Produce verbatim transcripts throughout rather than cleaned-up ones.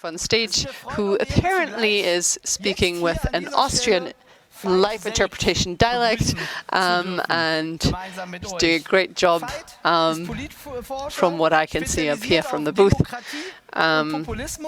on stage, who apparently is speaking with an Austrian life interpretation dialect, um, and he's doing a great job um, from what I can see up here from the booth. Um,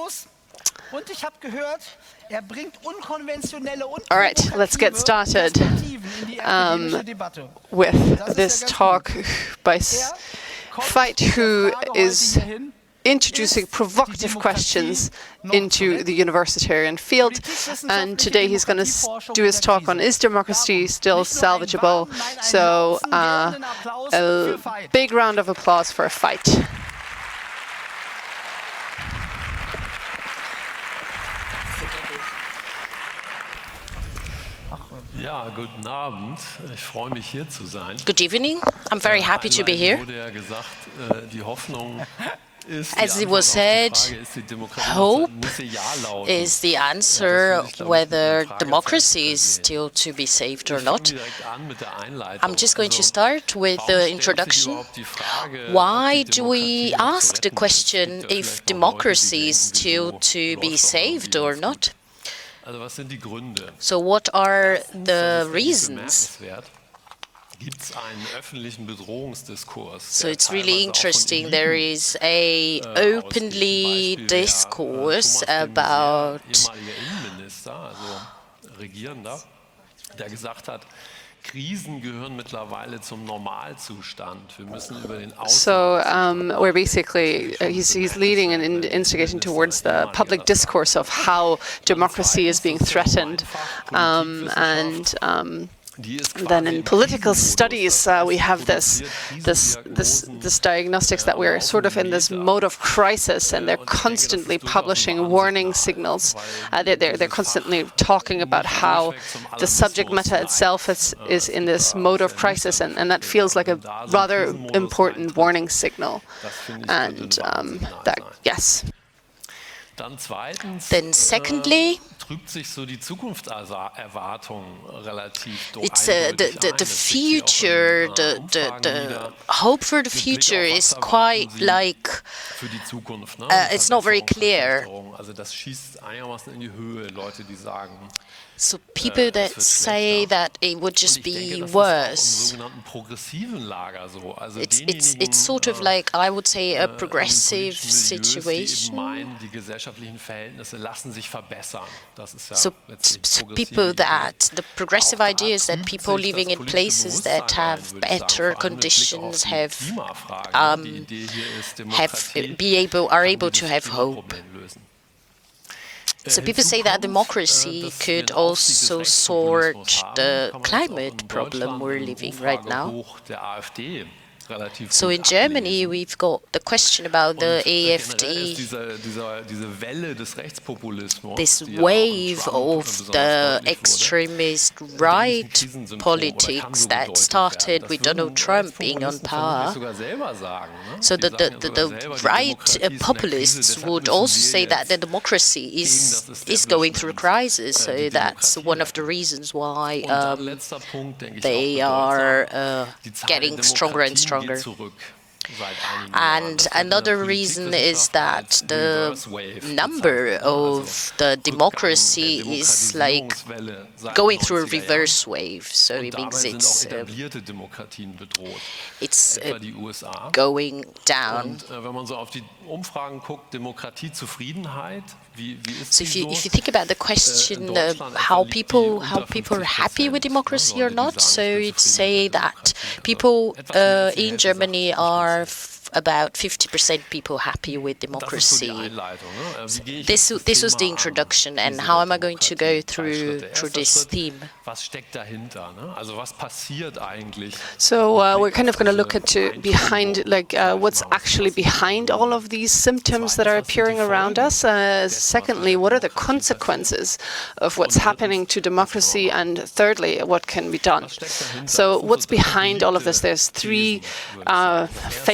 all right, let's get started um, with this talk by Veit, who is introducing provocative questions into the universitarian field. And today he's going to do his talk on, is democracy still salvageable? So uh, a big round of applause for Veit. Ja, guten Abend. Ich freue mich, hier zu sein. Good evening. I'm very happy to be here. Wurde ja gesagt, die Hoffnung As it was said, hope is the answer whether democracy is still to be saved or not. I'm just going to start with the introduction. Why do we ask the question if democracy is still to be saved or not? So what are the reasons? So it's really interesting. There is a openly discourse about So um, we're basically, uh, he's, he's leading an in instigation towards the public discourse of how democracy is being threatened. Um, and um, then in political studies, uh, we have this, this, this, this diagnostics that we're sort of in this mode of crisis, and they're constantly publishing warning signals. Uh, they're, they're, they're constantly talking about how the subject matter itself is, is in this mode of crisis, and, and that feels like a rather important warning signal. And um, that, yes. Then secondly, it's uh, the, the, the future, the, the, the hope for the future is quite like, uh, it's not very clear. So people that say that it would just be worse, it's, it's, it's sort of like, I would say, a progressive situation. So, so people that, the progressive idea is that people living in places that have better conditions have, um, have be able, are able to have hope. So people say that democracy could also sort the climate problem we're living right now. So in Germany, we've got the question about the A F D, this wave of the extremist right politics that started with Donald Trump being on power. So the, the, the, the right uh, populists would also say that the democracy is, is going through a crisis. So that's one of the reasons why um, they are uh, getting stronger and stronger. And another reason is that the number of the democracy is like going through a reverse wave. So it means it's, uh, it's uh, going down. So if you, if you think about the question of how people how people are happy with democracy or not, so you'd say that people uh, in Germany are f about fifty percent people happy with democracy. So this this was the introduction, and how am I going to go through through this theme? So uh, we're kind of going to look at uh, behind, like uh, what's actually behind all of these symptoms that are appearing around us. Uh, secondly, what are the consequences of what's happening to democracy? And thirdly, what can be done? So what's behind all of this? There's three uh, favorite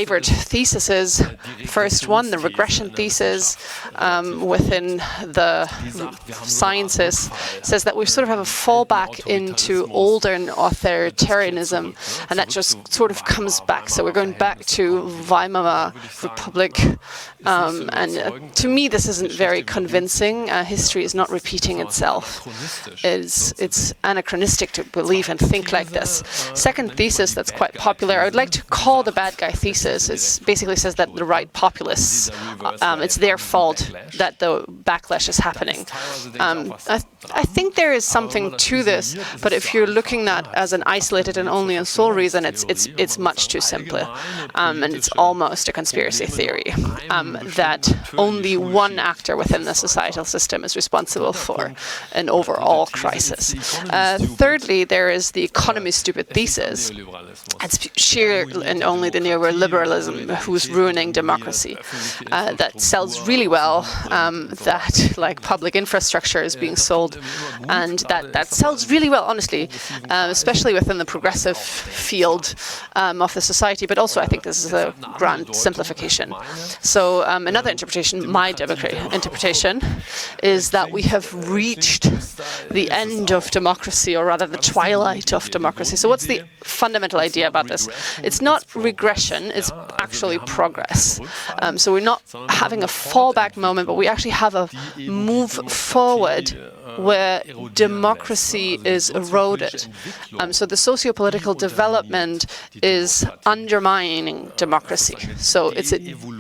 theses. First one, the regression thesis um, within the sciences, says that we sort of have a fallback into older authoritarianism, and that just sort of comes back. So we're going back to Weimar Republic, um, and uh, to me this isn't very convincing. Uh, history is not repeating itself. It's, it's anachronistic to believe and think like this. Second thesis that's quite popular, I would like to call the bad guy thesis. It basically says that the right populists, um, it's their fault that the backlash is happening. Um, I, I think there is something to this, but if you're looking at that as an isolated and only and sole reason, it's it's it's much too simple, um, and it's almost a conspiracy theory um, that only one actor within the societal system is responsible for an overall crisis. Uh, thirdly, there is the economy stupid thesis. It's sheer and only the neoliberalism who's ruining democracy. Uh, that sells really well, um, that like public infrastructure is being sold, and that, that sells really well, honestly, uh, especially within the progressive field um, of the society, but also I think this is a grand simplification. So um, another interpretation, my democratic interpretation, is that we have reached the end of democracy, or rather the twilight of democracy. So what's the fundamental idea about this? It's not regression, it's actually progress. Um, so we're not having a fallback moment, but we actually have a move forward where democracy is eroded. Um, so the socio-political development is undermining democracy. So it's a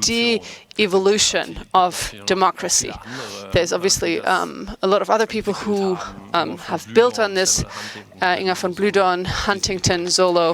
de-evolution of democracy. There's obviously um, a lot of other people who um, have built on this, uh, Inga von Blühdorn, Huntington, Zolo.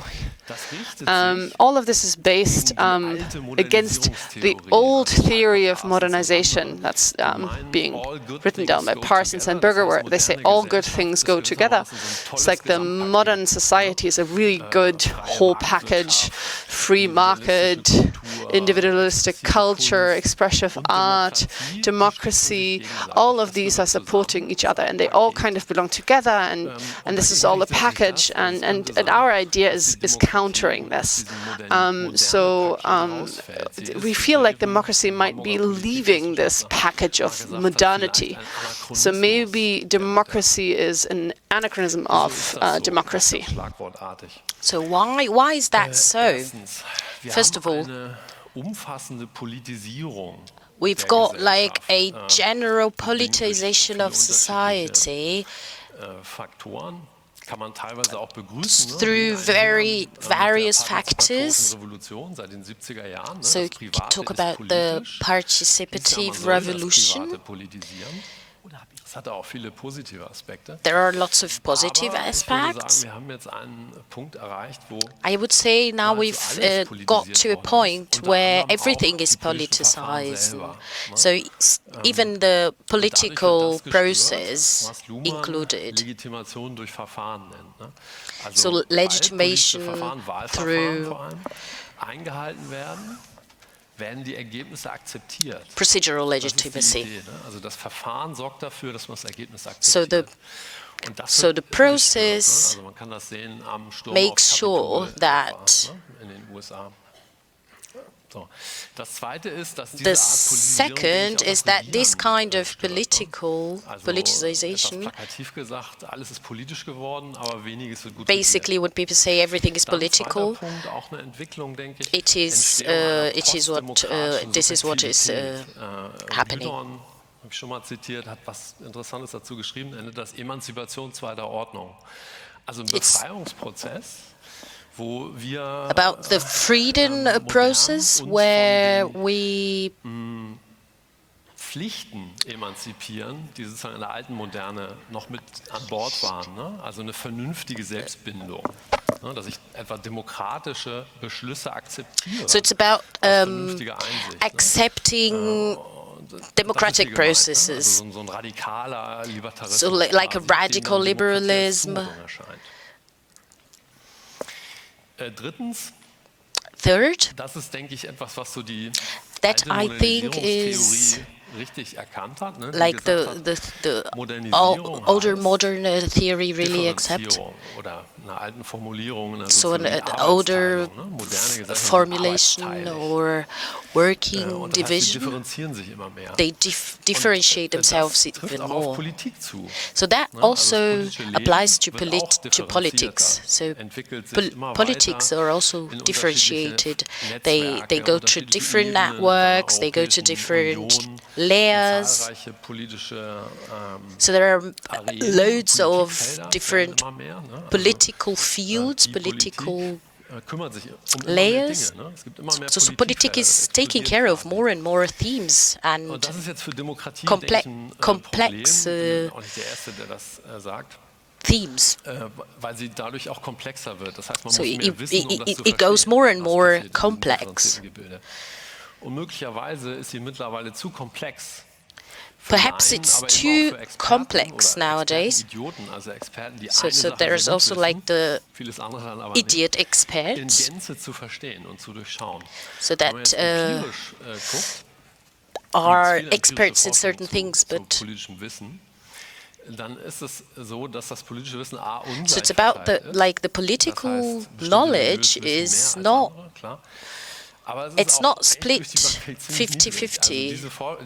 Um, all of this is based um, against the old theory of modernization that's um, being written down by Parsons and Berger, where they say all good things go together. It's like the modern society is a really good whole package, free market, individualistic culture, expressive art, democracy. All of these are supporting each other, and they all kind of belong together, and, and this is all a package, and, and, and our idea is, is countering this. Um, so um, we feel like democracy might be leaving this package of modernity. So maybe democracy is an anachronism of uh, democracy. So why, why is that so? First of all, we've got like a general politicization of society through very various factors. So you can talk about the participative revolution. There are lots of positive aspects. I would say now we've uh, got to a point where everything is politicized. So even the political process included. So legitimation through werden die Ergebnisse akzeptiert. Procedural legitimacy. Idee, ne? Also das Verfahren sorgt dafür, dass man das Ergebnis akzeptiert. So the so the process makes sure that the second is that this kind of political politicization, basically when people say everything is political, it is uh, it is what uh, this is what is uh, happening. Habe ich schon mal zitiert, hat was Interessantes dazu geschrieben, nennt das Emanzipation zweiter Ordnung. Also ein Befreiungsprozess, wo wir about the freedom process where we Pflichten emanzipieren, die sozusagen in der alten Moderne noch mit an Bord waren. Ne? Also eine vernünftige Selbstbindung, ne? Dass ich etwa demokratische Beschlüsse akzeptiere. So it's about um, accepting democratic processes. So like a radical liberalism. Third, das ist, denke ich, etwas, was so die that I think is like the, the, the all, older modern uh, theory really accept. So an, an older formulation or working division, they dif differentiate themselves even more. So that also applies to, polit to politics. So pol politics are also differentiated. They, they go to different networks, they go to different layers. So there are loads of different political fields, political layers. So, so politics is taking care of more and more themes and comple complex uh, themes. So it, it, it, it goes more and more complex. Perhaps it's too complex nowadays. So, so there's also like the idiot experts. So that uh, are experts in certain things, but so it's about the like the political knowledge is not. It's not split fifty fifty. So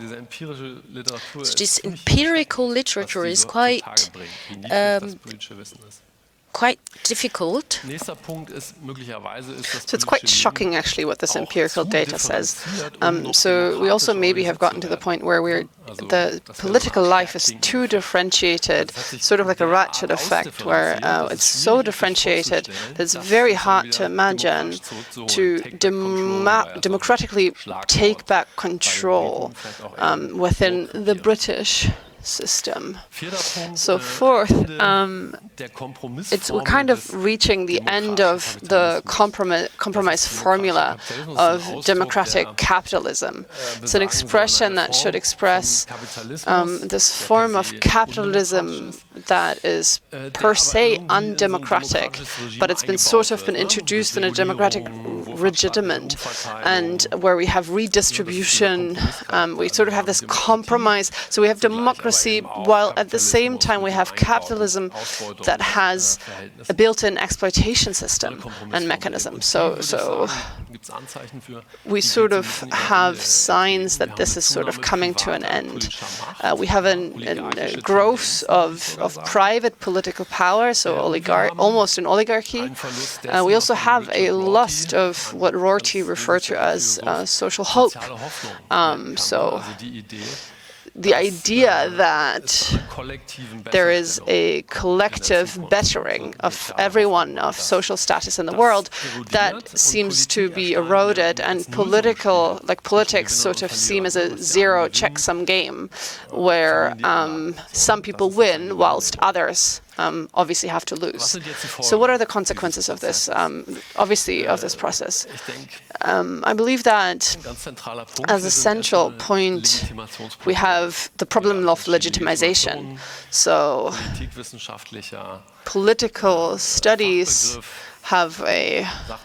this empirical literature is quite um, quite difficult. So it's quite shocking, actually, what this empirical data says. Um, so we also maybe have gotten to the point where we're the political life is too differentiated, sort of like a ratchet effect, where uh, it's so differentiated that it's very hard to imagine to dem democratically take back control um, within the British system. So fourth, um, it's we're kind of reaching the end of the compromise, compromise formula of democratic capitalism. It's an expression that should express um, this form of capitalism that is per se undemocratic, but it's been sort of been introduced in a democratic regiment, and where we have redistribution, um, we sort of have this compromise. So we have democracy, while at the same time we have capitalism that has a built-in exploitation system and mechanism. So, so we sort of have signs that this is sort of coming to an end. Uh, we have an, an, a growth of, of private political power, so oligar almost an oligarchy. Uh, we also have a lust of what Rorty referred to as uh, social hope. Um, so the idea that there is a collective bettering of everyone of social status in the world, that seems to be eroded, and political, like politics, sort of seem as a zero checksum game, where um, some people win whilst others Um, obviously have to lose. So what are the consequences of this, um, obviously, of this process? Um, I believe that as a central point, we have the problem of legitimization. So political studies have a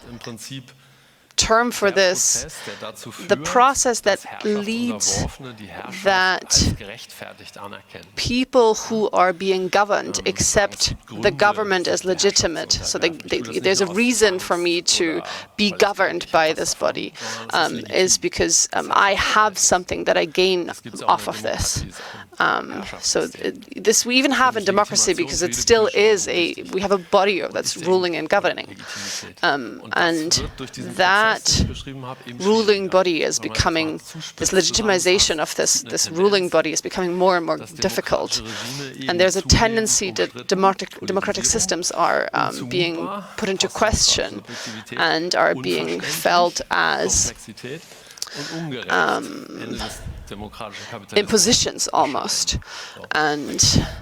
term for this, the process that leads that people who are being governed accept the government as legitimate. So they, they, there's a reason for me to be governed by this body, um, is because um, I have something that I gain off of this. Um, so it, this we even have in democracy, because it still is a, we have a body that's ruling and governing. Um, and that That ruling body is becoming, this legitimization of this, this ruling body is becoming more and more difficult. And there's a tendency that democratic, democratic systems are um, being put into question and are being felt as um, impositions almost. And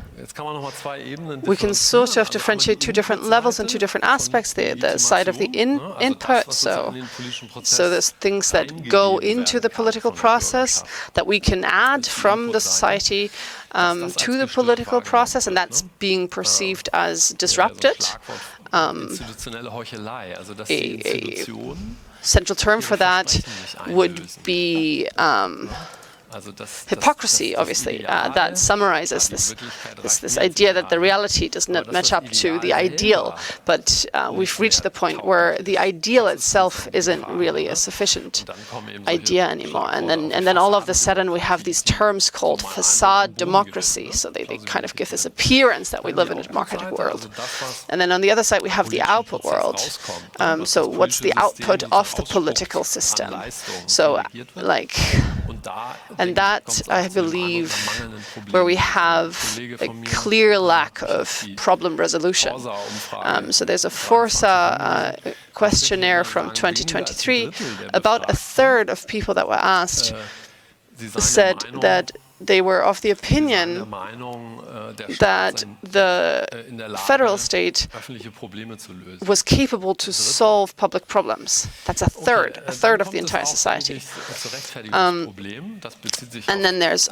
we can sort of differentiate two different levels and two different aspects, the, the side of the in, input, so, so there's things that go into the political process that we can add from the society um, to the political process, and that's being perceived as disrupted. Um, a, a central term for that would be um, hypocrisy, obviously, uh, that summarizes this, this, this idea that the reality does not match up to the ideal. But uh, we've reached the point where the ideal itself isn't really a sufficient idea anymore. And then, and then all of a sudden we have these terms called facade democracy. So they, they kind of give this appearance that we live in a democratic world. And then on the other side we have the output world. Um, so what's the output of the political system? So like, and that, I believe, where we have a clear lack of problem resolution. Um, so there's a Forsa uh, questionnaire from twenty twenty-three. About a third of people that were asked said that they were of the opinion that the federal state was capable to solve public problems. That's a third, a third of the entire society. Um, and then there's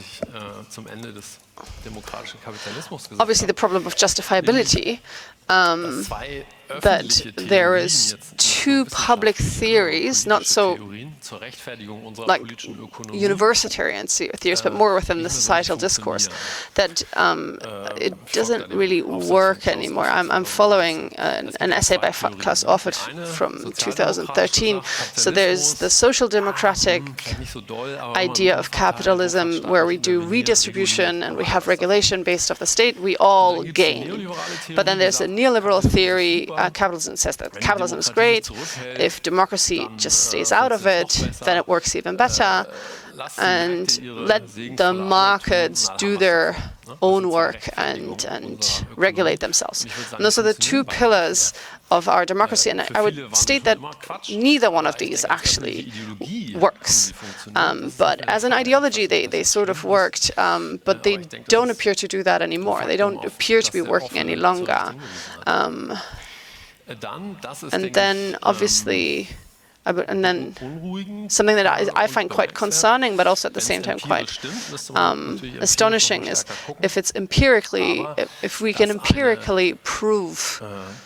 obviously the problem of justifiability, um, that there is two public theories, not so like universitarian theories, but more within the societal discourse, that um, it doesn't really work anymore. I'm, I'm following an, an essay by Klaus Offutt from two thousand thirteen. So there's the social democratic idea of capitalism, where we do redistribution and we have regulation based off the state, we all gain. But then there's a neoliberal theory. Uh, capitalism says that capitalism is great. If democracy just stays out of it, then it works even better. And let the markets do their own work and, and regulate themselves. And those are the two pillars of our democracy. And I, I would state that neither one of these actually works. Um, but as an ideology, they, they sort of worked, um, but they don't appear to do that anymore. They don't appear to be working any longer. Um, and then, obviously, and then something that I, I find quite concerning, but also at the same time quite um, astonishing, is if it's empirically, if, if we can empirically prove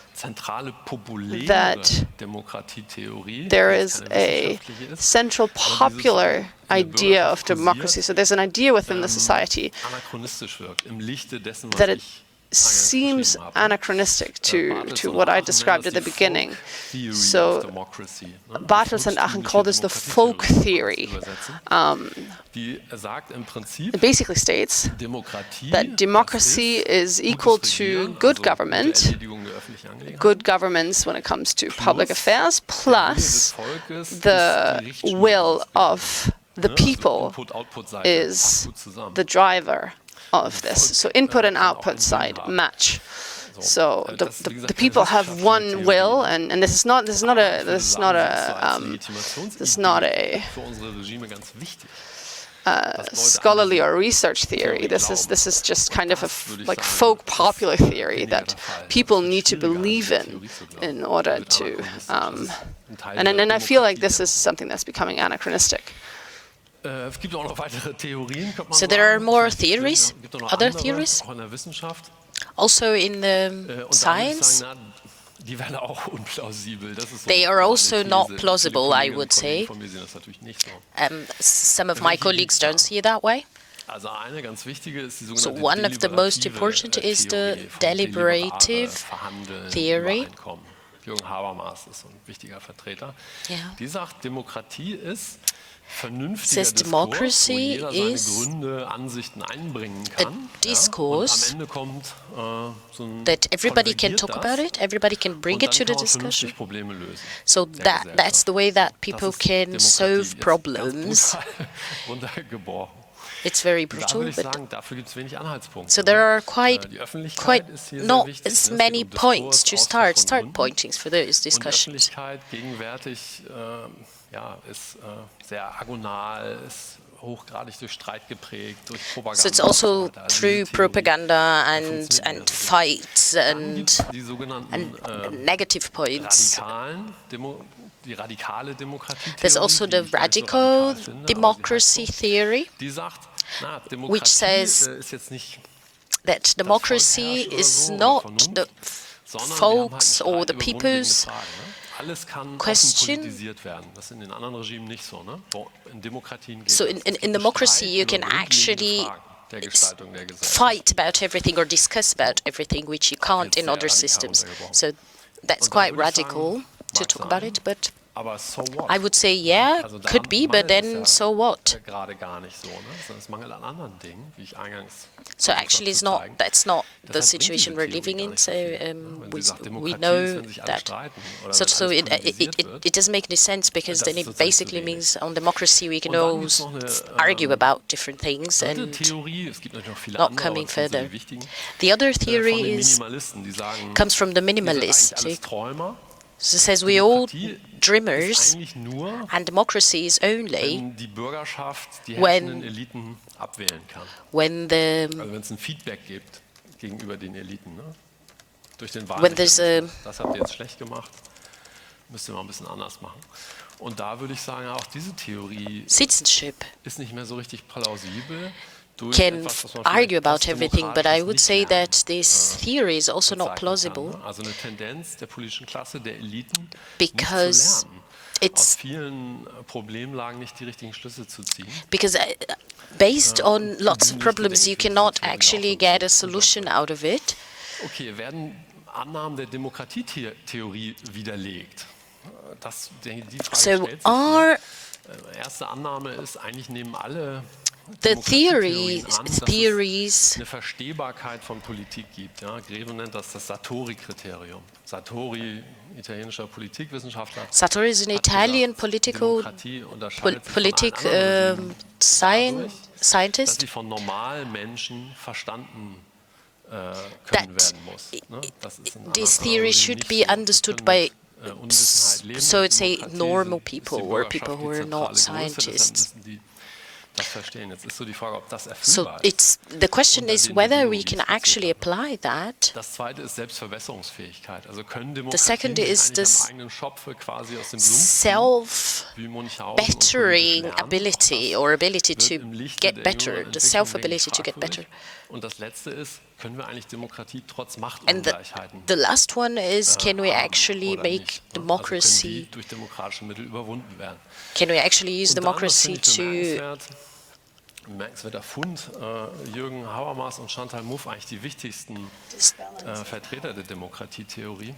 that there is a central popular idea of democracy. So there's an idea within the society that it seems anachronistic to, to what I described at the beginning. So Bartels and Aachen call this the folk theory. Um, it basically states that democracy is equal to good government, good governance when it comes to public affairs, plus the will of the people is the driver of this. So input and output side match. So the, the, the people have one will, and, and this is not this is not a this is not a um, this is not a uh, scholarly or research theory. This is this is just kind of a f like folk popular theory that people need to believe in in order to. Um, and and I feel like this is something that's becoming anachronistic. So there are more theories, other theories, also in the science. They are also not plausible, I would say. Um, some of my colleagues don't see it that way. So one of the most important is the deliberative theory. Jürgen Habermas ist ein wichtiger Vertreter. Yeah. Die sagt, Demokratie ist says democracy is a discourse that everybody can talk about it, everybody can bring it to the discussion. So that that's the way that people can solve problems. It's very brutal, but so there are quite, quite not as many points to start, start pointing for those discussions. So it's also through propaganda and and fights and, and negative points. There's also the radical democracy theory, which says that democracy is not the folks or the people's alles kann question. offen politisiert werden. Das ist in den anderen Regimen nicht so, ne? In Demokratien geht So in, in, in democracy, you can actually fight about everything or discuss about everything, which you can't in other systems. So that's quite radical to talk about it, but Aber so what? I would say, yeah, Also da could be, but mangelt es then ja so what? gerade gar nicht so, ne? Sondern es mangelt an anderen Dingen, wie ich eingangs So versucht actually, habe it's zu not. zeigen. That's not the Deshalb bringt situation diese we're Theorie living gar in. nicht So so viel, ne? um, Wenn we sie sagt, we Demokratie ist, know wenn sich alle that. streiten oder So wenn so alles it it, politisiert it wird. it doesn't make any sense because Das then ist it sozusagen zu basically wenig. means on democracy we can Und dann all gibt's noch eine, s- argue ähm, about different things Dritte and Theorie, es gibt natürlich noch viele not andere, aber coming das sind so further. die wichtigen, The other äh, von theory den is Minimalisten, die sagen, comes from the ihr seid eigentlich minimalistic. alles Träumer. So it says we all Demokratie ist dreamers, eigentlich nur, and democracy is only wenn die Bürgerschaft die when- herrschenden Eliten abwählen kann. when the Also wenn es ein Feedback gibt gegenüber den Eliten, ne? Durch den When there's Wahlmechanismus. a- Das habt ihr jetzt schlecht gemacht, müsst ihr mal ein bisschen anders machen. Und da würde ich sagen, auch diese Theorie citizenship ist nicht mehr so richtig plausibel. Durch can etwas, was man argue vielleicht about everything, but I postdemokratisches would say nicht lernen, that this äh, theory is also not bezeichnen plausible kann, ne? Also eine Tendenz der politischen Klasse, der Eliten, because nicht zu lernen. Aus it's vielen äh, Problemlagen nicht die richtigen Schlüsse zu ziehen. because uh, based on lots of problems you cannot actually get a solution out of it. Okay, werden Annahmen der Demokratietheorie widerlegt? Das, die die Frage So stellt sich are hier. Äh, Erste Annahme ist, eigentlich nehmen alle the Demokratietheorien theories an, dass es theories eine Verstehbarkeit von Politik gibt. Ja, Greve nennt das das Sartori-Kriterium. Sartori, italienischer Politikwissenschaftler, Sartori is an hat Italian gesagt, political Demokratie pol unterscheidet sich politic von allen anderen um, Regimen science dadurch, dass scientist sie von normalen Menschen verstanden äh, können that werden muss. Ne? Das ist in this anderen theory Regimen should nicht be so. Sie understood können mit, by äh, Unwissenheit leben. so it's say Demokratie normal sind- ist die people or Bürgerschaft people who die are not zentrale Größe, deshalb scientists. müssen die das verstehen. Jetzt ist so die Frage, ob das So erfüllbar ist. it's the question unter is den whether we Bedingungen, die can ich skizziert actually habe. apply that. Das zweite ist Selbstverbesserungsfähigkeit. Also können The Demokratien second sich is eigentlich this am eigenen Schopfe quasi aus dem Blumen self wie Münchhausen und politisch bettering lernen. ability Auch or ability das to wird im Lichte get der better, jüngeren the Entwicklung, self denke ich, ability to get better. fragwürdig. Und das letzte ist, können wir eigentlich Demokratie trotz And the, Machtungleichheiten the last one is, can we haben actually oder make nicht, ne? Also können democracy, die durch demokratische Mittel überwunden werden. can we actually use Und dann, das democracy finde ich to, bemerkenswert, bemerkenswerter Fund, äh, Jürgen Habermas und Chantal Mouffe, eigentlich die wichtigsten äh, Vertreter der Demokratietheorie,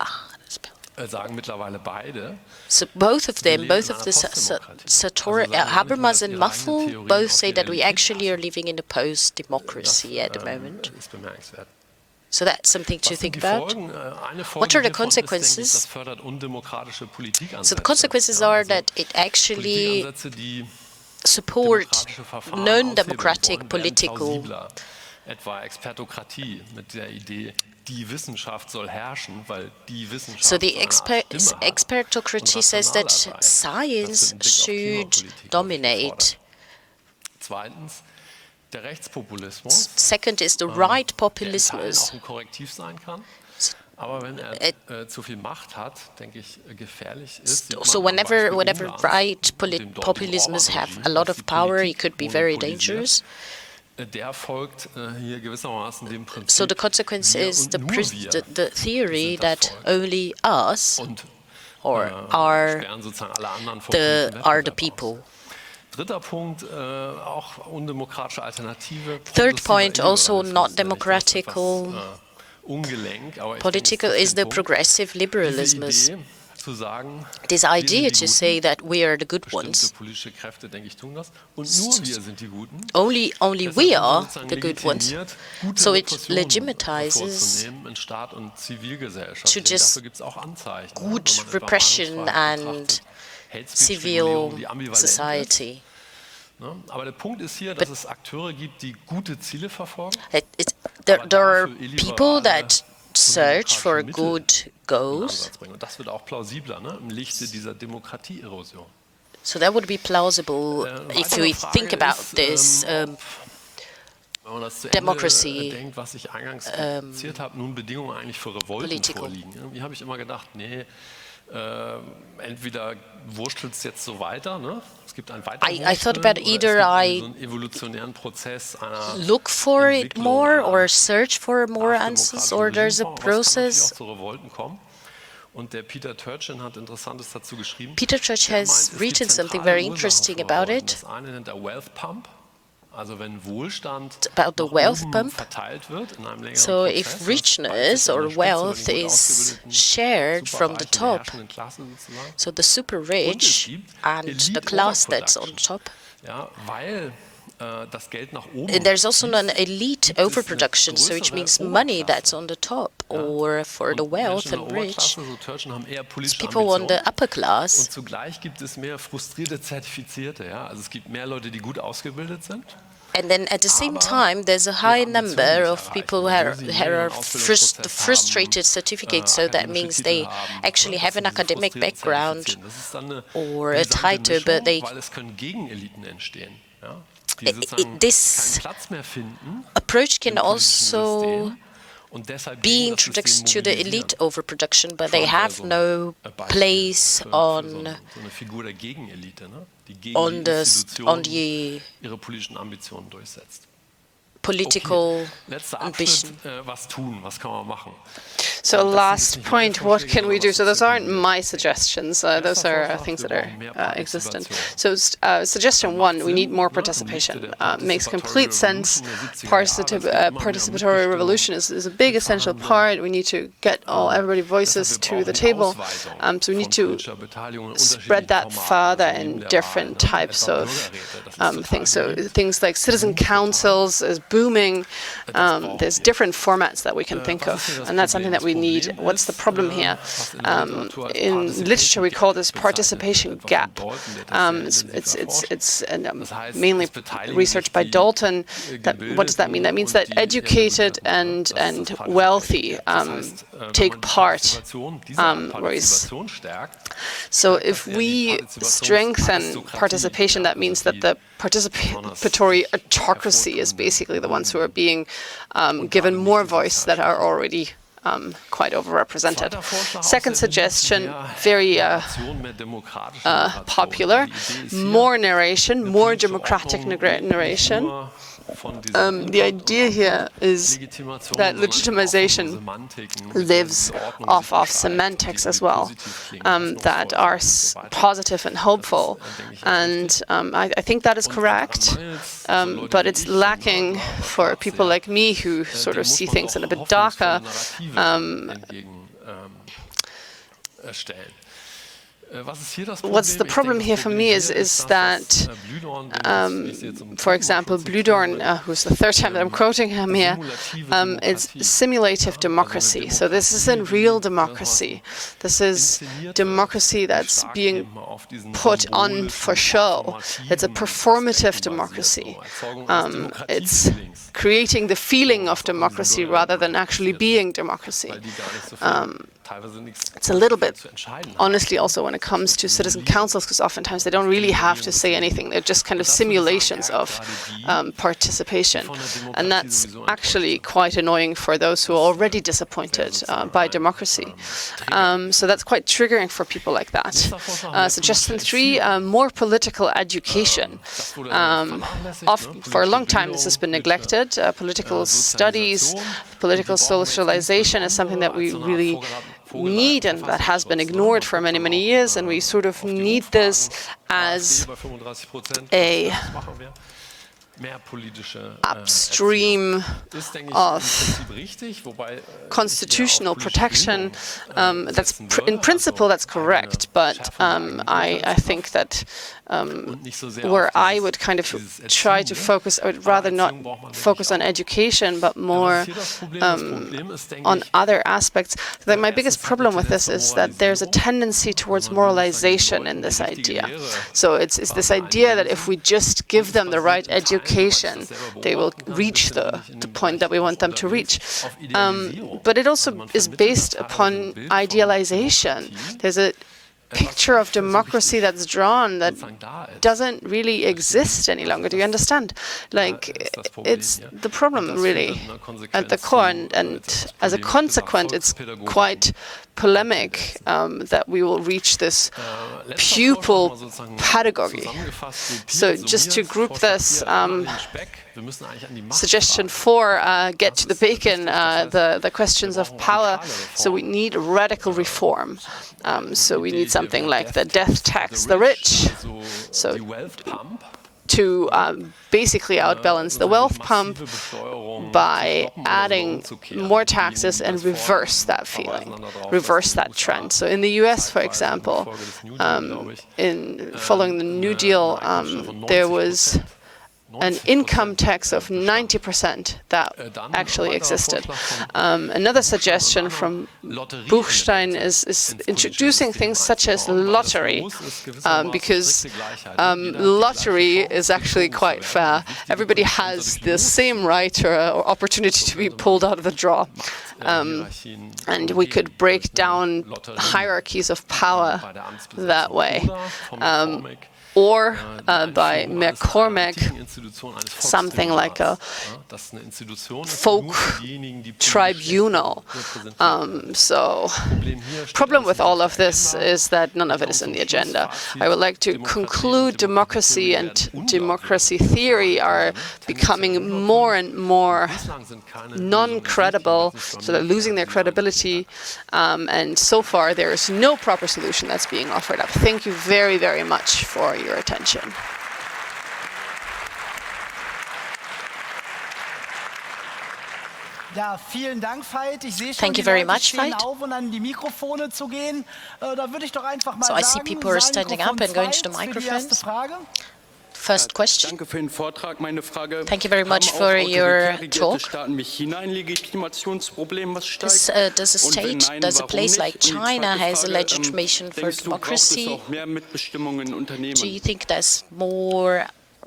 äh, sagen mittlerweile beide, so both of wir them, leben both in of einer the Sa- Sa- Postdemokratie. Satori, Also sagen uh, wir Habermas nicht and nur, dass ihre eigenen Muffle Theorien both auf say die that we Realität actually are living in a Das post-democracy at the ähm, moment. ist bemerkenswert. So that's something to Was sind think die about. Folgen? Äh, Eine Folge What are the hiervon ist, denke ich, consequences? das fördert undemokratische Politikansätze. So the consequences Ja, are also that it actually Politikansätze, die support demokratische Verfahren non-democratic aushebeln wollen, werden political. plausibler. Etwa Expertokratie mit der Idee, die Wissenschaft soll herrschen, weil die Wissenschaft So the so eine Art exper Stimme hat expertocracy und says that rationaler sei. science Das wird im Blick auf should Klimapolitik dominate. gefordert. Zweitens, der Rechtspopulismus, Second is the der right in Teilen populismus. auch ein Korrektiv sein kann. Aber wenn er It- äh, zu viel Macht hat, denke ich, äh, gefährlich ist. sieht man So am whenever Beispiel whenever Ungarns right und poli dem dortigen populisms have a Orban-Regime, lot das of die power, Politik it could be very monopolisiert. dangerous. Äh, Der folgt äh, hier gewissermaßen dem Prinzip. So the consequence wir is und the, nur pres- wir the, the theory sind das that Volk. only us Und or äh, are sperren sozusagen alle anderen vom the politischen are the Wettbewerb aus. people. Dritter Punkt, äh, auch undemokratische Alternative. Third point, progressiver also Illiberalismus, not nenne ich das, democratical etwas, äh, ungelenk, aber ich Political denke, is das the ist der Punkt. progressive liberalism. Diese Idee, zu sagen, This wir idea sind die to Guten, say that we are the good bestimmte ones. politische Kräfte, denke ich, tun das. Und nur wir sind die Guten. Only only Deshalb we sind are sozusagen the good ones. legitimiert, gute So it Repressionen legitimizes vorzunehmen in Staat und Zivilgesellschaft. to Denn just dafür gibt es auch Anzeichen. ne? good Wenn man etwa repression Meinungsfreiheit and betrachtet, Hate Speech Regulierung, die civil ambivalent ist. society. Ne? Aber der Punkt ist hier, dass es Akteure gibt, die gute Ziele verfolgen. It, it, there, Aber there are dafür people illiberale that search for demokratische good in goals. Ansatz bringen. Und das wird auch plausibler ne? im Lichte dieser Demokratieerosion. So that would be plausible Äh, eine if weitere we Frage think about ist, this. ähm, Um, Wenn man das zu Democracy, Ende äh, denkt, was ich eingangs skizziert habe, nun Bedingungen eigentlich für Revolten political. vorliegen. Irgendwie habe ich immer gedacht, nee, äh, entweder wurschtelt es jetzt so weiter, ne? Es gibt ein weiter I- I thought about either I so einen evolutionären Prozess einer look for it Entwicklung more einer or search for more Art answers, demokratischen or there's a Regime, aber es kann natürlich process. auch zu Revolten kommen. Und der Peter Turchin hat Interessantes dazu geschrieben. Peter Church has written something very interesting about it. Das eine nennt er Wealth Pump. Also wenn Wohlstand about the wealth pump. verteilt wird in einem längeren So Prozess, if richness or wealth is shared from the top, so the super rich and the class that's on top, ja, weil äh, das Geld nach oben and there's also an elite overproduction, so which means money that's on the top, or for the wealth and rich, people on the upper class. Und zugleich gibt es mehr frustrierte Zertifizierte. Ja? Also es gibt mehr Leute, die gut ausgebildet sind. And then at the same time, there's a high number of people who are, who are frust frustrated certificates, so that means they actually have an academic background or a title, but they this approach can also be introduced to the elite overproduction, but they have no place on on the on the political ambition. So last point, what can we do? So those aren't my suggestions. Uh, those are uh, things that are uh, existent. So uh, suggestion one, we need more participation. Uh, makes complete sense. Particip uh, participatory revolution is, is a big essential part. We need to get all everybody voices to the table. Um, so we need to spread that further in different types of um, things. So things like citizen councils is booming. Um, there's different formats that we can think of, and that's something that we need. What's the problem here? Um, in literature, we call this participation gap. Um, it's it's it's, it's um, mainly research by Dalton. That, what does that mean? That means that educated and and wealthy um, take part. Um, so if we strengthen participation, that means that the participatory autocracy is basically the ones who are being um, given more voice that are already um, quite overrepresented. Second suggestion, very uh, uh, popular, more narration, more democratic narration. Um, the idea here is that legitimization lives off of semantics as well, um, that are s positive and hopeful. And um, I, I think that is correct, um, but it's lacking for people like me who sort of see things in a bit darker. Um, What's the problem here for me is, is that, um, for example, Blühdorn, uh, who's the third time that I'm quoting him here, um, it's simulative democracy. So this isn't real democracy. This is democracy that's being put on for show. It's a performative democracy. Um, it's creating the feeling of democracy rather than actually being democracy. Um, It's a little bit, honestly, also when it comes to citizen councils, because oftentimes they don't really have to say anything. They're just kind of simulations of um, participation. And that's actually quite annoying for those who are already disappointed uh, by democracy. Um, so that's quite triggering for people like that. Uh, suggestion three, uh, more political education. Um, often, for a long time, this has been neglected. Uh, political studies, political socialization is something that we really need, and that has been ignored for many, many years, and we sort of need this as a upstream of constitutional protection. Um, that's pr in principle that's correct, but um, I, I think that um, where I would kind of try to focus, I would rather not focus on education, but more um, on other aspects. That my biggest problem with this is that there's a tendency towards moralization in this idea. So it's, it's this idea that if we just give them the right education, they will reach the, the point that we want them to reach. Um, but it also is based upon idealization. There's a picture of democracy that's drawn that doesn't really exist any longer. Do you understand? Like, it's the problem, really, at the core. And, and as a consequence, it's quite polemic um, that we will reach this pupil pedagogy. So just to group this, um, suggestion four, uh, get to the bacon, uh, the, the questions of power. So we need radical reform. Um, so we need something like the death tax the rich. So to um, basically outbalance the wealth pump by adding more taxes and reverse that feeling, reverse that trend. So in the U S, for example, um, in following the New Deal, um, there was an income tax of ninety percent that actually existed. Um, another suggestion from Buchstein is, is introducing things such as lottery, um, because um, lottery is actually quite fair. Everybody has the same right or, or opportunity to be pulled out of the draw. Um, and we could break down hierarchies of power that way. Um, or uh, by McCormack, something like a folk tribunal. Um, so, problem with all of this is that none of it is in the agenda. I would like to conclude democracy and democracy theory are becoming more and more non-credible, so they're losing their credibility, um, and so far there is no proper solution that's being offered up. Thank you very, very much for your attention. Ja, vielen Dank, Veit. Ich sehe schon, Thank you die very Leute much, stehen Veit. auf, um an die Mikrofone zu gehen. Äh, da würde ich doch einfach mal So I see sagen, people are standing up and going to the Saal Mikrofon zwei für die erste microphones. Frage. First question. Danke für den Vortrag. Meine Frage, Thank you very much haben for auch your autoritär regierte talk. Staaten wie China ein Legitimationsproblem, was steigt? Does, uh, does a Und wenn state, nein, does a warum place nicht? like Und die China zweite has a Frage, legitimation for denkst du, braucht es democracy? auch mehr Mitbestimmung in Unternehmen? Do you think there's more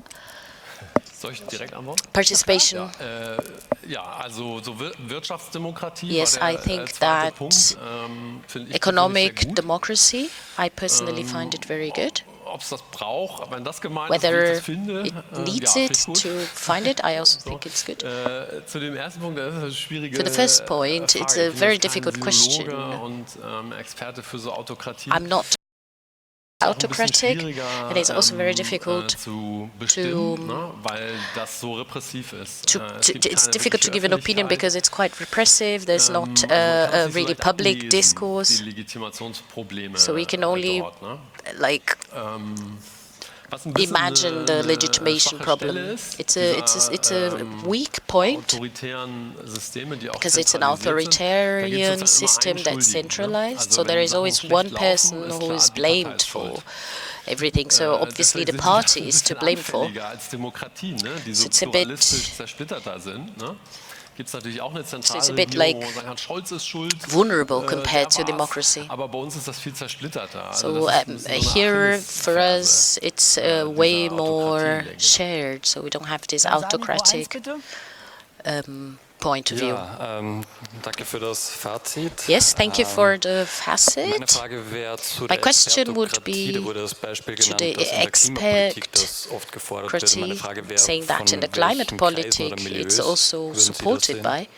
Soll ich direkt antworten? participation? Äh, ja, also so Wir Wirtschaftsdemokratie Yes, war I der think äh, zweite that Punkt, ähm, finde ich Economic persönlich sehr gut. democracy, I personally find it very good. Ob es das braucht, wenn das gemeint Whether ist, wie ich das finde, it äh, needs ja, it finde ich to gut. find it, I also think it's good. Äh, zu dem ersten Punkt, das ist eine schwierige For the first point, äh, it's Frage. a Ich bin very jetzt kein difficult Sinologe question. und ähm, Experte für so Autokratie. I'm not autocratic, and it's also very ähm, difficult äh, zu bestimmen, ne? Weil das so repressiv ist. to, Äh, es to gibt it's keine difficult to wirkliche give an opinion Öffentlichkeit. because it's quite repressive. There's Ähm, not also uh, man kann a es nicht so really leicht public ablesen, discourse, die Legitimationsprobleme so we can äh, only dort, ne? like Ähm, was ein bisschen imagine eine- the eine legitimation schwache problem. Stelle ist, It's a it's a dieser, it's a ähm, weak point autoritären Systeme, die auch because it's an zentralisiert sind. Da authoritarian gibt's sozusagen system immer einen that's Schuldigen, ne? centralized. Also So wenn there is Sachen always schlecht one laufen, person ist who klar, is die Partei blamed ist schuld. for everything. So Äh, obviously the deswegen sind party die is to ein blame bisschen for. anfälliger als Demokratien, ne? Die so So it's a bit- pluralistisch zersplitterter sind. Ne? Gibt es natürlich auch eine zentrale it's a bit Regierung, like wo man sagt, Scholz ist schuld. vulnerable äh, compared to der war's. democracy. Aber bei uns ist das viel zersplitterter. Also So das ist um, so eine here for Achillesferse, us it's äh, uh, dieser way more Autokratielänge. shared, so we don't have this Saal Mikro eins, autocratic bitte. um, point of view. Ja, ähm, danke für das Fazit. Yes, thank you Ähm, for the Meine facet. Frage wäre zu My der question would Expertokratie. be Da wurde das Beispiel to genannt, the dass in der Klimapolitik das oft gefordert wird. Meine Democracy, Frage wäre, saying that von in the climate welchen Kreisen politic oder it's Milieus also würden Sie das supported sehen? by.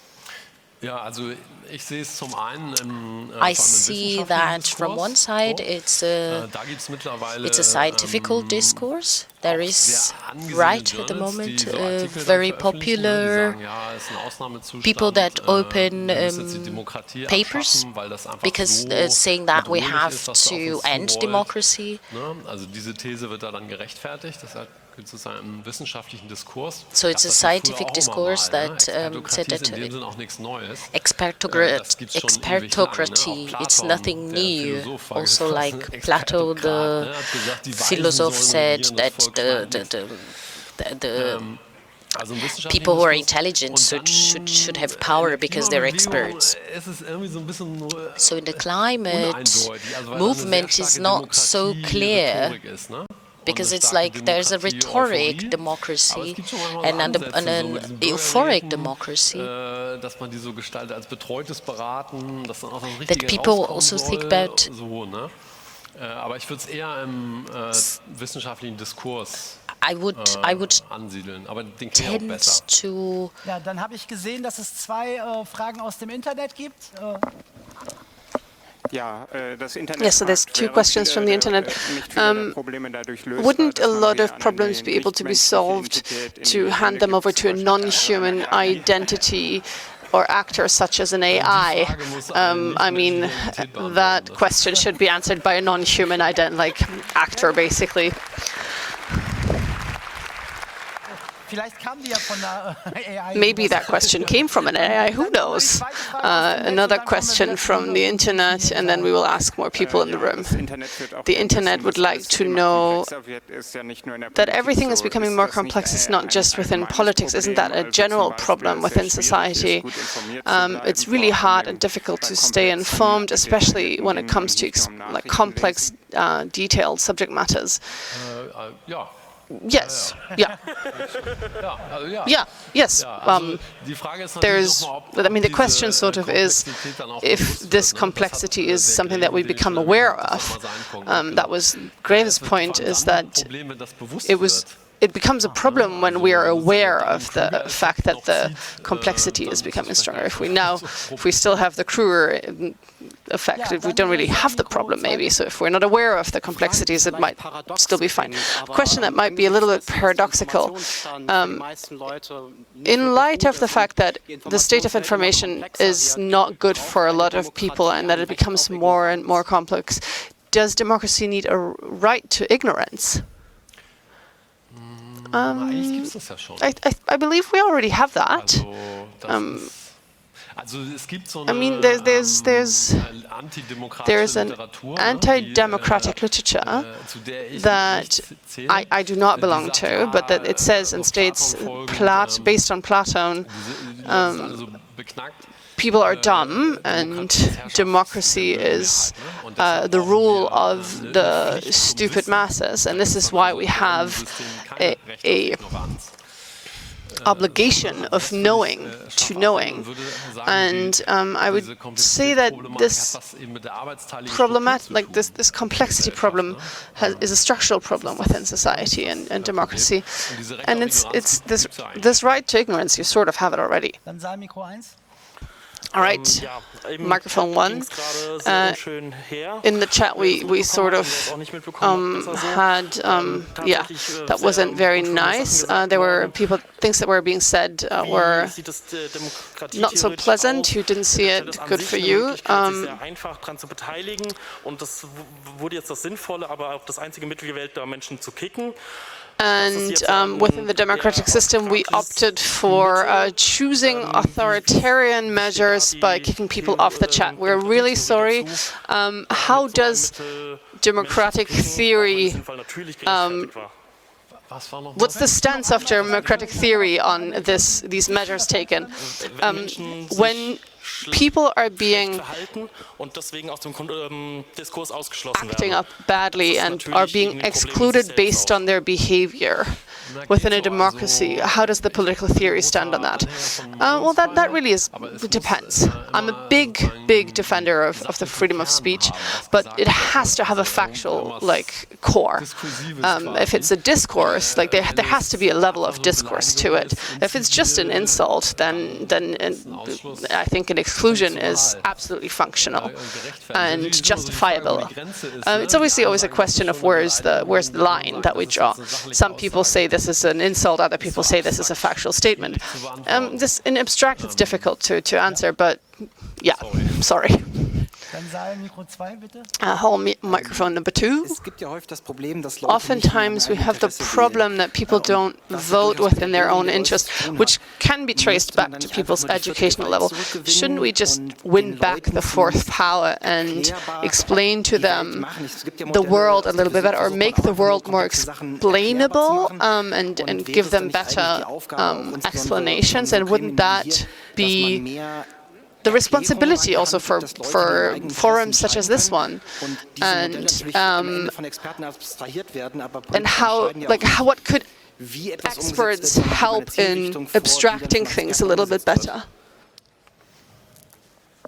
Ja, also ich sehe es zum einen im, äh, vor allem I im see wissenschaftlichen that from one Diskurs side so. it's a Äh, da gibt es mittlerweile it's a scientific ähm, discourse. There auch is sehr angesehene right at the Journals, moment die so uh, Artikel dann very veröffentlichen, ne, die popular sagen, ja, es ist ein Ausnahmezustand, people that äh, open wir müssen jetzt die um, Demokratie papers abschaffen, weil das einfach because so uh, saying that we bedrohlich have ist, was da auf to uns end zurollt. democracy. Ne? Also diese These wird da dann gerechtfertigt, deshalb gibt es sozusagen einen wissenschaftlichen Diskurs. So it's a Gab's natürlich scientific früher auch immer discourse mal, ne? that um, Expertokratie said that ist in dem Sinne auch nichts Neues. Äh, Expertogra- das gibt's schon ewig lang, ne? expertocracy, Auch it's Platon, nothing der new. Philosoph, war Also quasi like ein Plato, Expertokrat, the ne? Hat gesagt, die Weisen philosopher sollen said regieren, das that Volk the, schneidet the, nichts. the, the, the Ähm, also im wissenschaftlichen people who are Diskurs. intelligent Und should, dann should, should have in power der because they're Klimabewegung experts. ist es irgendwie so ein bisschen äh, So in the climate uneindeutig, also weil da eine movement sehr is starke not so Demokratie- clear Rhetorik ist, ne? Und because eine it's starke like there's a Demokratie-Euphorie. rhetoric Aber es democracy gibt schon manchmal and so an, Ansätze, an, so an mit diesem euphoric bürgerlichen, democracy äh, dass man die so gestaltet als betreutes Beraten, dass dann auch das that Richtige people rauskommen also soll, think about. so, ne? Äh, aber ich würde es eher im äh, wissenschaftlichen Diskurs I would äh, I would ansiedeln, aber den kenne ich auch tend besser. to Ja, dann habe ich gesehen, dass es zwei äh, Fragen aus dem Internet gibt. Äh, Yes, so there's two questions from the internet. Um, wouldn't a lot of problems be able to be solved to hand them over to a non-human identity or actor such as an A I? Um, I mean, that question should be answered by a non-human ident- like actor, basically. Maybe that question came from an A I, who knows? Uh, another question from the internet, and then we will ask more people in the room. The internet would like to know that everything is becoming more complex. It's not just within politics. Isn't that a general problem within society? Um, it's really hard and difficult to stay informed, especially when it comes to ex like complex, uh, detailed subject matters. Uh, uh, yeah. Yes. Yeah. Yeah. Yes. Um, there's. I mean, the question sort of is if this complexity is something that we become aware of. Um, that was Graves' point, is that it was. It becomes a problem when we are aware of the fact that the complexity is becoming stronger. If we now, if we still have the Kruger effect, if we don't really have the problem, maybe. So if we're not aware of the complexities, it might still be fine. A question that might be a little bit paradoxical. Um, in light of the fact that the state of information is not good for a lot of people and that it becomes more and more complex, does democracy need a right to ignorance? Um, I, I, I believe we already have that. Um, I mean, there's there's there's there's an anti-democratic literature that I, I do not belong to, but that it says and states, Plat, based on Plato, um, people are dumb and democracy is uh, the rule of the stupid masses, and this is why we have a, a obligation of knowing to knowing. And um, I would say that this problematic, like this, this complexity problem has, is a structural problem within society and, and democracy. And it's it's this this right to ignorance. You sort of have it already. All right, microphone one. Uh, in the chat, we, we sort of um, had, um, yeah, that wasn't very nice. Uh, there were people, things that were being said uh, were not so pleasant. You didn't see it. Good for you. Um, And um, within the democratic system, we opted for uh, choosing authoritarian measures by kicking people off the chat. We're really sorry. Um, how does democratic theory, um, what's the stance of democratic theory on this, these measures taken? Um, when people are being acting up badly and are being excluded based on their behavior within a democracy, how does the political theory stand on that? Uh, well, that, that really is, it depends. I'm a big, big defender of, of the freedom of speech, but it has to have a factual, like, core. Um, if it's a discourse, like, there, there has to be a level of discourse to it. If it's just an insult, then, then I think an exclusion is absolutely functional and justifiable. Uh, it's obviously always a question of where's the where's the line that we draw. Some people say this is an insult, other people say this is a factual statement. Um, this in abstract, it's difficult to to answer, but yeah, sorry. Uh, whole microphone number two. Oftentimes we have the problem that people don't vote within their own interest, which can be traced back to people's educational level. Shouldn't we just win back the fourth power and explain to them the world a little bit better, or make the world more explainable um, and, and give them better um, explanations? And wouldn't that be the responsibility also for for forums such as this one, and um, and how like how what could experts help in abstracting things a little bit better?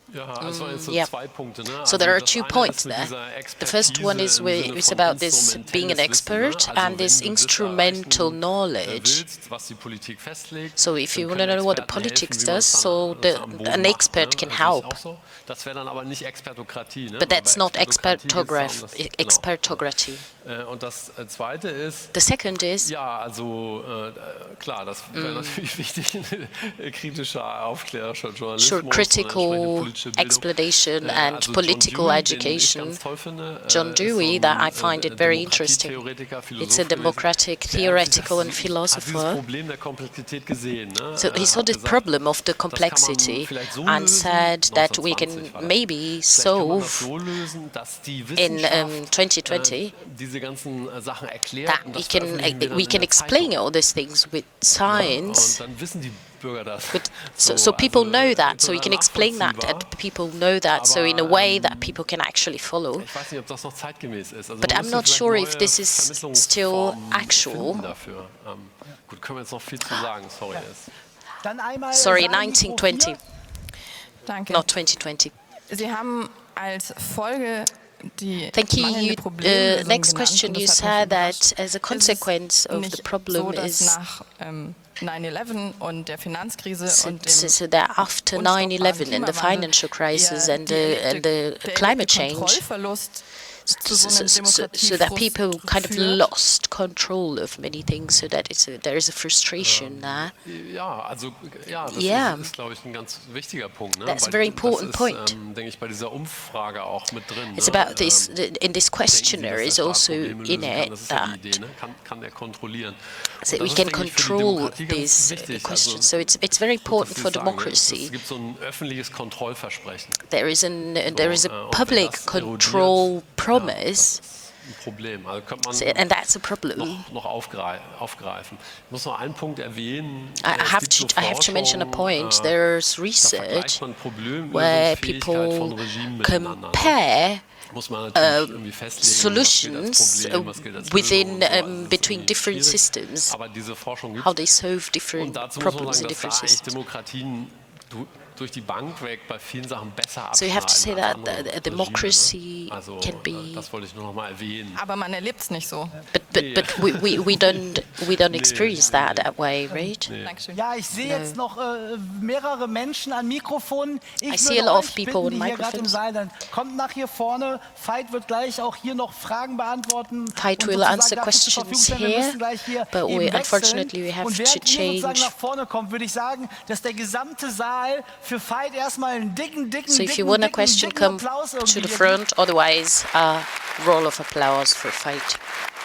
Ja, also waren jetzt so yeah. zwei Punkte, ne? So Also there are das two eine points ist mit there. dieser The first one is, Expertise im wi- Sinne is von about this being an instrumentelles Wissen, expert ne? Also and this wenn du das instrumental erreichen, äh, knowledge. willst, was die Politik festlegt, So if dann you want können to know what the Experten politics helfen, wie man does, es so dann, the, das am Boden an macht, expert ne? can Also sehe ich help. auch so. Das wäre dann aber nicht Expertokratie, ne? But Weil that's bei not Expertokratie geht's expertograph, darum, dass- genau. expertocracy. Äh, Und das äh, Zweite ist, The second is, ja, also äh, klar, das wäre natürlich wichtig, kritischer, aufklärerischer Journalismus, sure, und critical entsprechende politische Bildung. explanation Äh, and also political John Dewey, den ich education. ganz toll finde, äh, John ist Dewey, so ein, that I äh, find it very interesting. Demokratietheoretiker, It's a Philosoph gewesen. democratic Der hat theoretical and dieses- hat dieses philosopher. Problem der Komplexität gesehen. Ne? So Er he saw hat the gesagt, problem of the das kann man complexity vielleicht so and lösen, said that we can neunzehnhundertzwanzig war das. maybe Vielleicht kann man das solve so lösen, dass die in Wissenschaft, um, twenty twenty äh, diese ganzen äh, Sachen erklärt that und we das can veröffentlichen wir dann we in can der explain Zeitung. all these things with Und science. dann wissen die Bürger das. But so, so people also, know äh, that, so we can explain that, nachvollziehbar. and people know that, so in a Aber, way ähm, that people can actually follow. Ich weiß nicht, ob das noch zeitgemäß ist. Also But man I'm müsste not vielleicht sure if neue this is still Vermittlungsformen actual. finden dafür. Ähm, gut, können wir jetzt noch viel zu sagen, sorry. Ist. Dann einmal Sorry, Saal Mikro nineteen twenty, vier. Danke. not twenty twenty. Sie haben als Folge die Thank you. mangelnde You, Problemlösung uh, next genannt, question, und you das hat mich said überrascht. that as a Ist es consequence of the nicht problem so, dass is nach ähm, nine eleven und der Finanzkrise so, und dem so, so that after nine eleven and the financial crisis and the, and the climate change, Kontrollverlust zu so, so so, einem so, so that people Demokratiefrust kind of führt. lost control of many things, so that it's a, there is a frustration there. Ja, also ja, das Yeah. ist, ist glaube ich, ein ganz wichtiger Punkt. Ne? That's a Weil very important das ist, point. Ähm, denke ich, bei dieser Umfrage auch mit drin. It's ne? about this, Ähm, the- in this denken Sie, questionnaire dass is der Staat also Probleme in lösen kann? it Das ist ja that die Idee, ne? kann, kann er kontrollieren. Und so das we ist, can denke ich, für die control Demokratie ganz these wichtig. questions. Also, So it's it's very gut, dass important Sie for es sagen, ne? democracy. Es gibt so ein öffentliches Kontrollversprechen. There is an there is So, a äh, und wenn public das control erodiert, ja, promise, das ist ein Problem. Also könnte man so, and that's a problem. noch, noch aufgrei aufgreifen. Ich muss noch einen Punkt erwähnen. I Es have gibt to so I have to mention a Forschung, point. äh, There's da research vergleicht man where Problemlösungsfähigkeit von people Regimen miteinander. Ne? compare Muss man natürlich irgendwie festlegen, was gilt als solutions Problem, was gilt als within Lösung und so. Also um, das ist between irgendwie different schwierig. systems, Aber diese Forschung gibt how they solve Und different dazu muss man problems in sagen, dass different da eigentlich systems. Demokratien du, durch die Bank weg bei vielen Sachen besser So you have to say abschneiden that als a andere democracy Regime, ne? Also, can äh, be, das wollte ich nur noch mal erwähnen. Aber man erlebt es nicht so. but but but we, we, we don't we don't experience that that way, right? Dankeschön. Ja, ich sehe jetzt noch äh, mehrere Menschen an Mikrofonen. Ich I see würde a lot of euch people bitten, on die hier gerade im microphones. Saal dann kommt nach hier vorne. Veit wird gleich auch hier noch Fragen beantworten. Veit und will sozusagen answer dafür zur Verfügung questions stellen. Wir here, müssen gleich hier but eben we- wechseln. unfortunately we have und to während ihr sozusagen change. nach vorne kommt, würde ich sagen, dass der gesamte Saal für Veit erstmal einen dicken, dicken, So if you dicken, want a dicken, question, dicken come Applaus to irgendwie the hier front. Otherwise, a roll of applause for Fight.